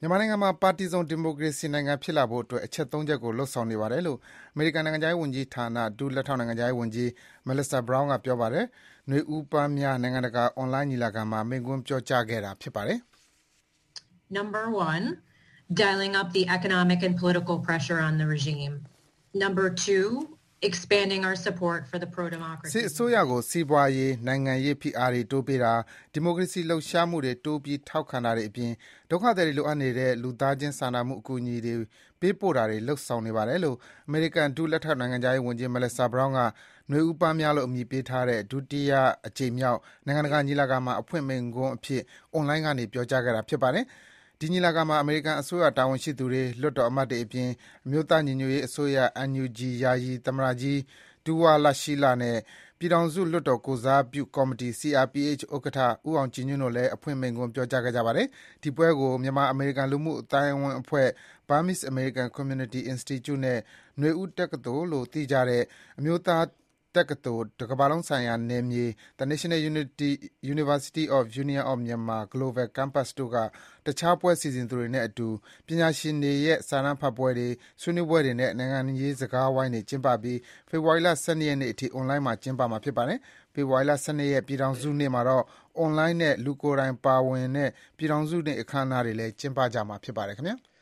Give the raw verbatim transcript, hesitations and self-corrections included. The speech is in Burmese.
မြန်မာနိုင်ငံမှာပါတီစုံဒီမိုကရေစီနိုင်ငံဖြစ်လာဖို့အတွက်အချက်သုံးချက်ကိုလှုပ်ဆောင်နေပါတယ်လို့အမေရိကန်နိုင်ငံခြားရေးဝန်ကြီးဌာနဒုလက်ထောက်နိုင်ငံခြားရေးဝန်ကြီး Melissa Brown ကပြောပါတယ်။နွေဦးပန်းများနိုင်ငံတကာအွန်လိုင်းညီလာခံမှာမိန့်ခွန်းပြောကြားခဲ့တာဖြစ်ပါတယ်။ Number one, dialing up the economic and political pressure on the regime. Number two, expanding our support for the pro-democracy. စစ်အစိုးရကိုစီးပွားရေးနိုင်ငံရေးဖိအားတွေတိုးပေးတာဒီမိုကရေစီလှုပ်ရှားမှုတွေတိုးပြီးထောက်ခံတာတွေအပြင်ဒုက္ခသည်တွေလိုအပ်နေတဲ့လူသားချင်းစာနာမှုအကူအညီတွေပေးပို့တာတွေလှုပ်ဆောင်နေပါတယ်လို့အမေရိကန်ဒုလက်ထောက်နိုင်ငံခြားရေးဝန်ကြီး Melissa Brown ကနွေဦးပန်းများလို့အမည်ပေးထားတဲ့ဒုတိယအကြိမ်မြောက်နိုင်ငံတကာညီလာခံမှာအဖွင့်မိန့်ခွန်းအဖြစ်အွန်လိုင်းကနေပြောကြားခဲ့တာဖြစ်ပါတယ်။ဒီညီလာခံမှာအမေရိကန်အစိုးရတာဝန်ရှိသူတွေလွှတ်တော်အမတ်တွေအပြင်အမျိုးသားညီညွတ်ရေးအစိုးရ N U G ယာယီသမ္မတကြီးဒူဝါလရှီးလနဲ့ပြည်ထောင်စုလွှတ်တော်ကိုယ်စားပြုကော်မတီ C R P H ဥက္ကဋ္ဌဦးအောင်ကြည်ညွန့်တို့လည်းအဖွင့်မိန့်ခွန်းပြောကြားခဲ့ကြပါတယ်။ဒီပွဲကိုမြန်မာအမေရိကန်လူမှုအသိုင်းအဝိုင်းအဖွဲ့ Burmese American Community Institute နဲ့နွေဦးတက္ကသိုလ်လို့သိကြတဲ့အမျိုးသားတက္ကသိုလ်တကမ္ဘာလုံးဆိုင်ရာနယ်မြေ The National Unity University of Union of Myanmar Global Campus တို့ကတခြားပွဲစီစဉ်သူတွေနဲ့အတူပညာရှင်တွေရဲ့စာတမ်းဖတ်ပွဲတွေဆွေးနွေးပွဲတွေနဲ့နိုင်ငံရေးစကားဝိုင်းတွေကျင်းပပြီးဖေဖော်ဝါရီလ၁၂ရက်နေ့အထိအွန်လိုင်းမှာကျင်းပမှာဖြစ်ပါတယ်။ဖေဖော်ဝါရီလ၁၂ရက်ပြည်ထောင်စုနေ့မှာတော့အွန်လိုင်းနဲ့လူကိုယ်တိုင်ပါဝင်တဲ့ပြည်ထောင်စုနေ့အခမ်းအနားတွေလည်းကျင်းပကြမှာဖြစ်ပါတယ်ခင်ဗျာ။